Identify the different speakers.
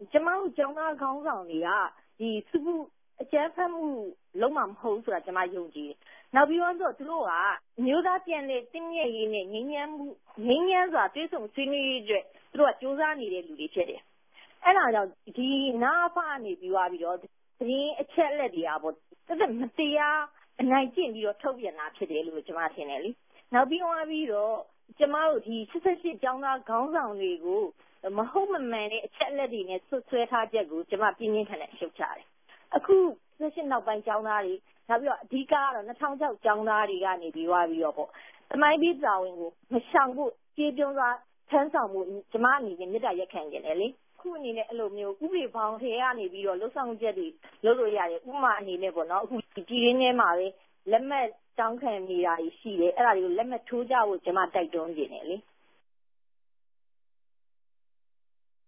Speaker 1: ကျမတို့ကျောင်းသားခေါင်းဆောင်တွေကဒီစုမှုအကျန်းဖတ်မှုလုံးဝမဟုတ်ဆိုတာကျမယုံကြည်တယ်။နောက်ပြီးတော့သူတို့ကမျိုးသားပြန်လည်တည်မြဲရေးနဲ့ငြိမ်းချမ်းစွာတွေ့ဆုံဆွေးနွေးရေးအတွက်သူတို့ကစူးစမ်းနေတဲ့လူတွေဖြစ်တယ်။အဲ့ဒါကြောင့်ဒီနာဖကနေပြီးတော့သတင်းအချက်အလက်တွေကပေါ့တက်မတရားအနိုင်ကျင့်ပြီးတော့ထုတ်ပြန်တာဖြစ်တယ်လို့ကျမထင်တယ်လေ။နောက်ပြီးတော့ကျမတို့ဒီ88ကျောင်းသားခေါင်းဆောင်တွေကိုမဟုတ်မမှန်တဲ့အချက်အလက်တွေနဲ့ဆွဆွဲထားချက်ကိုကျမပြင်းပြင်းထန်ထန်ရှုတ်ချတယ်။အခု78နောက်ပိုင်းကျောင်းသားတွေနောက်ပြီးတော့အဓိကကတော့2006ကျောင်းသားတွေကနေပြီးတော့ပေါ့တမိုင်းပြီးတာဝန်ကိုမရှောင်ဖို့ကြေးပြုံးစွာထမ်းဆောင်မှုကျမအနေနဲ့မြစ်တာရက်ခံနေတယ်လေ။ခုအနေနဲ့အဲ့လိုမျိုးဥပဒေဘောင်ထဲကနေပြီးတော့လှုပ်ဆောင်ချက်တွေလုပ်လို့ရတယ်ဥပမာအနေနဲ့ပေါ့နော်အခုပြည်ရင်းထဲမှာပဲလက်မှတ်တောင်းခံနေတာရှိတယ်အဲ့ဒါတွေကိုလက်မှတ်ထိုးကြဖို့ကျမတိုက်တွန်းနေတယ်လေ။